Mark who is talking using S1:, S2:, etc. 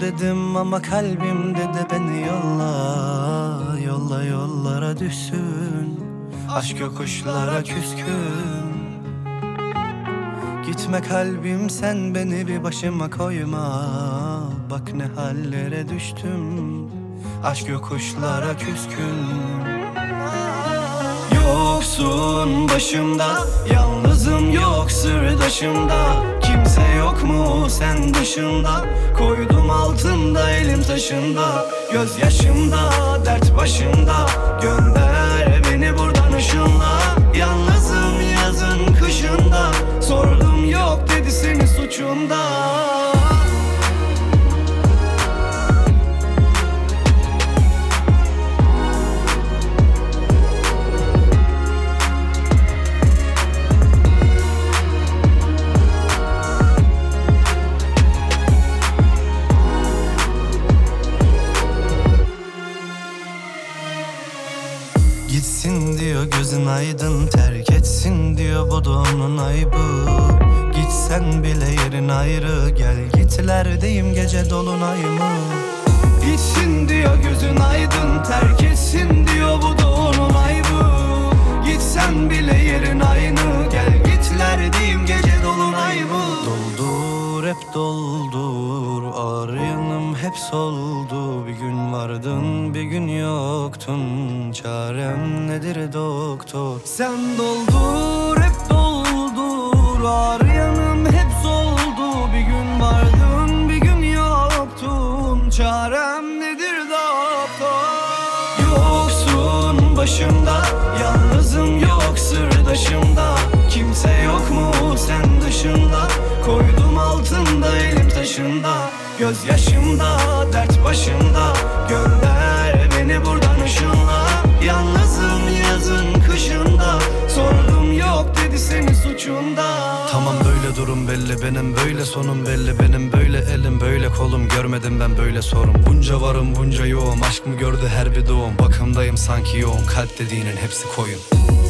S1: dedim ama kalbim dedi beni yolla. Yolla yollara düşsün, aşk yokuşlara küskün. Gitme kalbim sen beni bir başıma koyma. Bak ne hallere düştüm, aşk yokuşlara küskün. Yoksun başımda, yalnızım yok sırdaşımda. Kimse yok mu sen dışında? Koydum altında elim taşında. Gözyaşımda, dert başımda. Gönder beni buradan ışınla. Yalnızım yazın kışında. Sordum yok dedi senin suçunda. Gitsin diyor gözün aydın, terk etsin diyor bu da onun aybı. Gitsen bile yerin ayrı, gel gitlerdeyim gece dolunay mı? Gitsin diyor gözün aydın, terk etsin diyor bu da onun aybı. Gitsen bile yerin aynı, gel gitlerdeyim gece dolunay mı? Doldur hep doldur, ağır yanım hep soldu. Bir gün vardın bir gün yoktun, çarem nedir doktor? Sen doldur hep doldur, ağır yanım hep soldu. Bir gün vardın bir gün yoktun, çarem nedir doktor? Yoksun başımda, yalnızım yok sırdaşımda. Kimse yok mu sen dışında? Koydum altında elim taşında. Gözyaşımda, dert başımda. Gönder beni buradan ışınla. Yalnızım yazın kışında. Sordum yok dedi senin suçunda. Tamam böyle durum belli, benim böyle sonum belli. Benim böyle elim böyle kolum, görmedim ben böyle sorun. Bunca varım bunca yoğum, aşk mı gördü her bir doğum. Bakımdayım sanki yoğun, kalp dediğinin hepsi koyun.